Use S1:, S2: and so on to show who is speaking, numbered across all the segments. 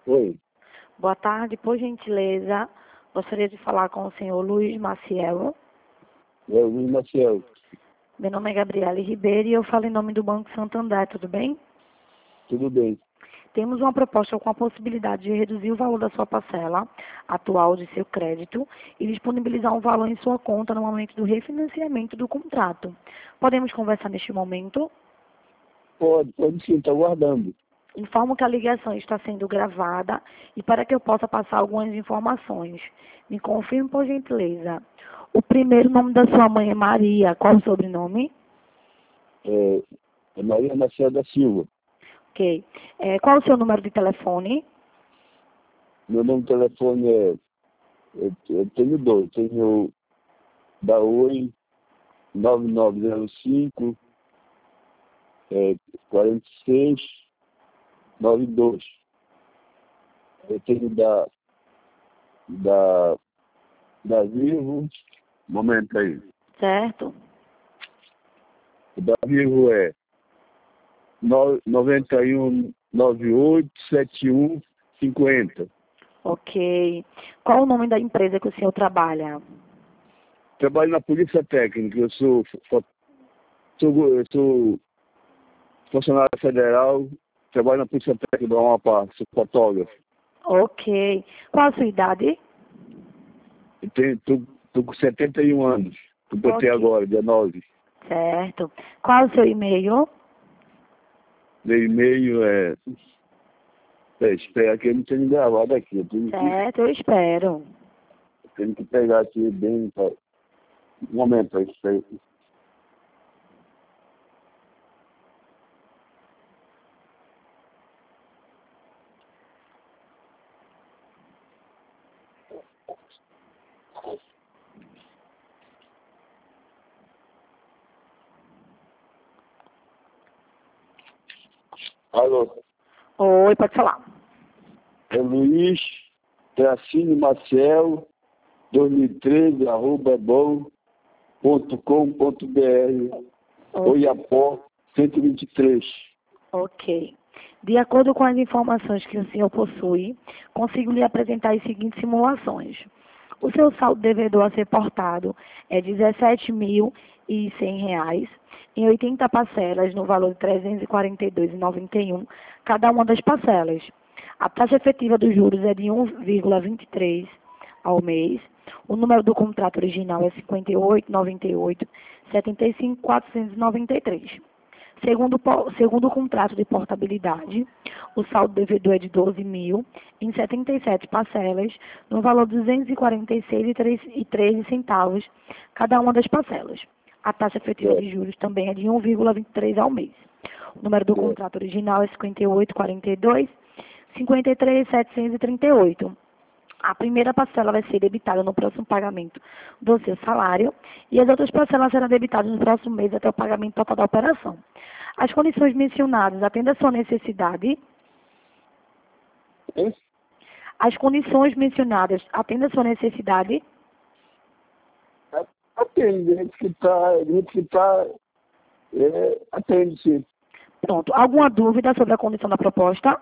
S1: Oi,
S2: Boa tarde, por gentileza. Gostaria de falar com o senhor Luiz Maciel.
S1: é o Luiz Maciel.
S2: Meu nome é Gabriele Ribeiro e eu falo em nome do Banco Santander, tudo bem?
S1: Tudo bem?
S2: Temos uma proposta com a possibilidade de reduzir o valor da sua parcela atual de seu crédito e disponibilizar um valor em sua conta no momento do refinanciamento do contrato. Podemos conversar neste momento?
S1: Pode sim, estou aguardando.
S2: Informo que a ligação está sendo gravada e para que eu possa passar algumas informações. Me confirme, por gentileza. O primeiro nome da sua mãe é Maria. Qual o sobrenome?
S1: É Maria Maciel da Silva.
S2: Ok. Qual o seu número de telefone?
S1: Meu número de telefone eu tenho dois. Tenho da Oi, 9905 4692. Eu tenho da Vivo. Momento aí.
S2: Certo?
S1: O da Vivo é 91 98 71 50.
S2: Ok. Qual o nome da empresa que o senhor trabalha?
S1: Trabalho na Polícia Técnica. Eu sou funcionário federal. Trabalho na Polícia Técnica do Amapá. Sou fotógrafo.
S2: Ok. Qual a sua idade?
S1: Tô com 71 anos. Completei
S2: Ok.
S1: agora, dia 9.
S2: Certo. Qual o seu e-mail?
S1: Meu e-mail espera que eu não tenho gravado aqui.
S2: Certo, eu espero.
S1: Tenho que pegar aqui bem. Um momento aí. Espera aí. Alô?
S2: Oi, pode falar.
S1: É Luiz Tracínio Maciel 2013 @bom.com.br Oiapó 123.
S2: Ok. De acordo com as informações que o senhor possui, consigo lhe apresentar as seguintes simulações. O seu saldo devedor a ser portado é R$ 17.100 em 80 parcelas no valor de R$ 342,91 cada uma das parcelas. A taxa efetiva dos juros é de 1,23 ao mês. O número do contrato original é 5898 75493. Segundo o contrato de portabilidade, o saldo devedor é de 12.000 em 77 parcelas, no valor de R$ 246,13 cada uma das parcelas. A taxa efetiva de juros também é de 1,23 ao mês. O número do contrato original é 5842 53.738. A primeira parcela vai ser debitada no próximo pagamento do seu salário e as outras parcelas serão debitadas no próximo mês até o pagamento total da operação. As condições mencionadas atendem à sua necessidade?
S1: Hein?
S2: As condições mencionadas atendem à sua necessidade?
S1: Atende, gente que tá, atende sim.
S2: Pronto. Alguma dúvida sobre a condição da proposta?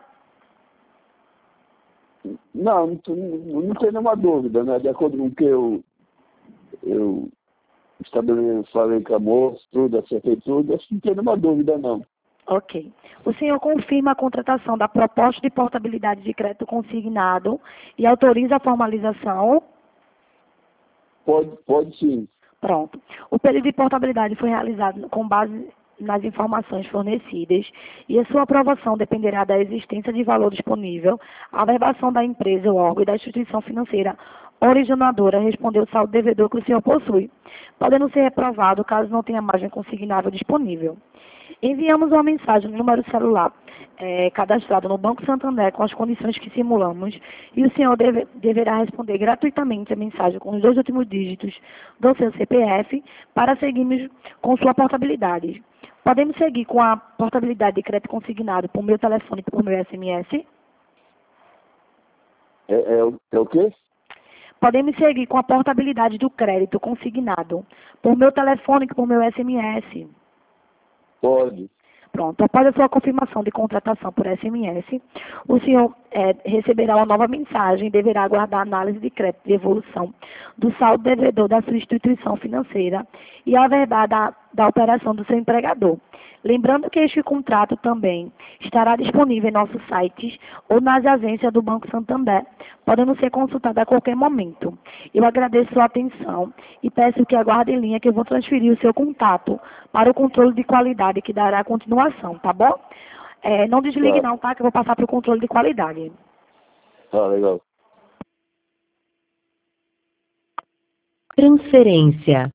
S1: Não tenho nenhuma dúvida, né? De acordo com o que eu falei com a moça, tudo, acertei tudo, acho que não tem nenhuma dúvida, não.
S2: Ok. O senhor confirma a contratação da proposta de portabilidade de crédito consignado e autoriza a formalização?
S1: Pode sim.
S2: Pronto. O período de portabilidade foi realizado com base nas informações fornecidas e a sua aprovação dependerá da existência de valor disponível, a averbação da empresa, o órgão e da instituição financeira originadora responder o saldo devedor que o senhor possui, podendo ser reprovado caso não tenha margem consignável disponível. Enviamos uma mensagem no número celular cadastrado no Banco Santander com as condições que simulamos e o senhor deverá responder gratuitamente a mensagem com os 2 últimos dígitos do seu CPF para seguirmos com sua portabilidade. Podemos seguir com a portabilidade de crédito consignado por meu telefone e por meu SMS?
S1: É o quê?
S2: Podemos seguir com a portabilidade do crédito consignado por meu telefone e por meu SMS?
S1: Pode.
S2: Pronto. Após a sua confirmação de contratação por SMS, o senhor receberá uma nova mensagem e deverá aguardar a análise de crédito de evolução do saldo devedor da sua instituição financeira e a verdade da operação do seu empregador. Lembrando que este contrato também estará disponível em nossos sites ou nas agências do Banco Santander, podendo ser consultado a qualquer momento. Eu agradeço sua atenção e peço que aguarde em linha que eu vou transferir o seu contato para o controle de qualidade que dará continuação, tá bom? Não desligue
S1: Tá,
S2: não, tá? Que eu vou passar para o controle de qualidade.
S1: tá legal.
S3: Transferência.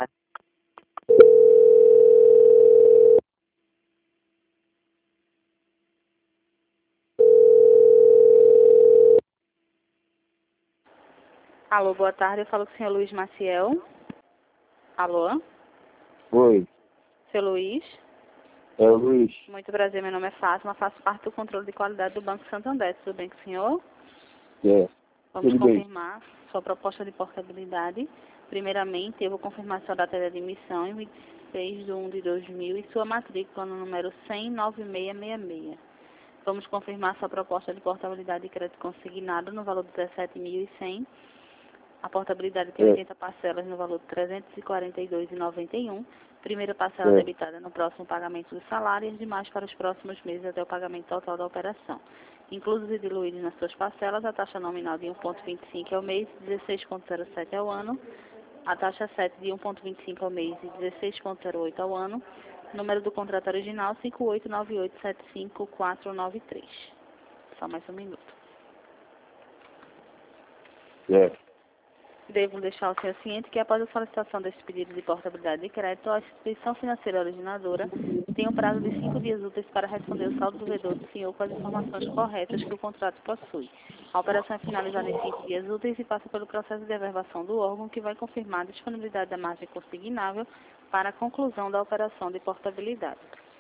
S4: Alô, boa tarde. Eu falo com o senhor Luiz Maciel. Alô?
S1: Oi,
S4: Seu Luiz?
S1: é o Luiz.
S4: Muito prazer, meu nome é Fátima. Faço parte do controle de qualidade do Banco Santander. Tudo bem com o senhor?
S1: É,
S4: Vamos
S1: tudo bem.
S4: confirmar sua proposta de portabilidade. Primeiramente, eu vou confirmar sua data de admissão em 26 de 1 de 2000 e sua matrícula no número 1009666. Vamos confirmar sua proposta de portabilidade de crédito consignado no valor de 17.100. A portabilidade tem 80 parcelas no valor de R$ 342,91. Primeira parcela debitada no próximo pagamento do salário e as demais para os próximos meses até o pagamento total da operação. Inclusos e diluídos nas suas parcelas, a taxa nominal de 1,25 ao mês e 16,07 ao ano, a taxa 7 de 1,25 ao mês e 16,08 ao ano, número do contrato original 589875493. Só mais um minuto.
S1: É,
S4: Devo deixar o senhor ciente que após a solicitação deste pedido de portabilidade de crédito, a instituição financeira originadora tem um prazo de 5 dias úteis para responder o saldo devedor do senhor com as informações corretas que o contrato possui. A operação é finalizada em 5 dias úteis e passa pelo processo de averbação do órgão, que vai confirmar a disponibilidade da margem consignável para a conclusão da operação de portabilidade.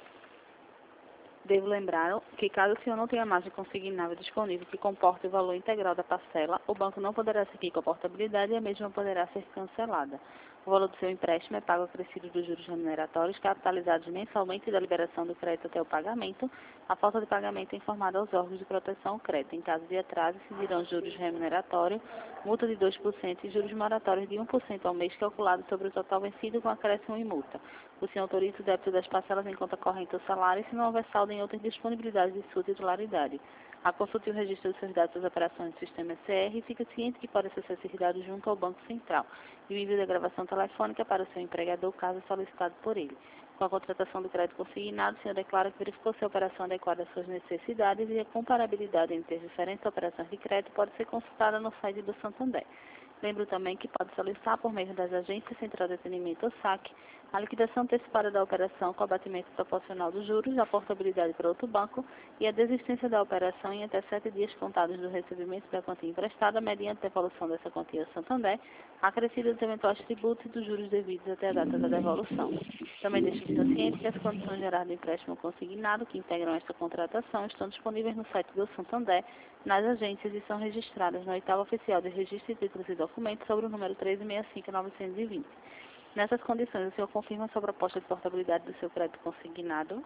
S4: Devo lembrar que, caso o senhor não tenha margem consignável disponível que comporte o valor integral da parcela, o banco não poderá seguir com a portabilidade e a mesma poderá ser cancelada. O valor do seu empréstimo é pago acrescido dos juros remuneratórios, capitalizados mensalmente da liberação do crédito até o pagamento. A falta de pagamento é informada aos órgãos de proteção ao crédito. Em caso de atraso, incidirão juros remuneratórios, multa de 2% e juros moratórios de 1% ao mês, calculado sobre o total vencido com acréscimo e multa. O senhor autoriza o débito das parcelas em conta corrente ou salário se não houver saldo em outras disponibilidades de sua titularidade. A consulta e o registro dos seus dados das operações do sistema SCR e fica ciente que pode acessar esses dados junto ao Banco Central e o envio da gravação telefônica para o seu empregador, caso solicitado por ele. Com a contratação do crédito consignado, o senhor declara que verificou se a operação adequada às suas necessidades e a comparabilidade entre as diferentes operações de crédito pode ser consultada no site do Santander. Lembro também que pode solicitar, por meio das agências Central de Atendimento ou SAC, a liquidação antecipada da operação com abatimento proporcional dos juros, a portabilidade para outro banco e a desistência da operação em até 7 dias contados do recebimento da quantia emprestada, mediante devolução dessa quantia ao Santander, acrescida dos eventuais tributos e dos juros devidos até a data da devolução. Também deixo o senhor ciente que as condições gerais do empréstimo consignado que integram esta contratação estão disponíveis no site do Santander, nas agências e são registradas no oitavo oficial de registro de títulos e documentos sobre o número 1365-920. Nessas condições, o senhor confirma sua proposta de portabilidade do seu crédito consignado?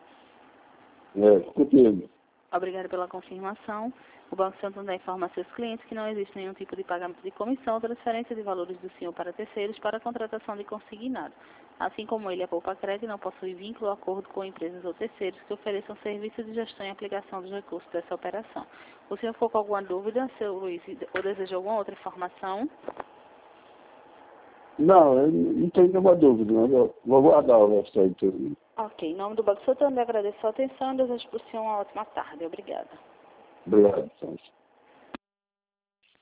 S1: contigo.
S4: Obrigada pela confirmação. O Banco Santander informa a seus clientes que não existe nenhum tipo de pagamento de comissão ou transferência de valores do senhor para terceiros para a contratação de consignado. Assim como ele, a Poupa Crédito não possui vínculo ou acordo com empresas ou terceiros que ofereçam serviços de gestão e aplicação dos recursos dessa operação. O senhor ficou com alguma dúvida, seu Luiz, ou deseja alguma outra informação?
S1: Não, eu não tenho nenhuma dúvida, mas eu vou guardar o resto aí tudo.
S4: Ok, em nome do Banco Santander, agradeço a atenção e desejo por senhor uma ótima tarde. Obrigada.
S1: Obrigado, Sérgio.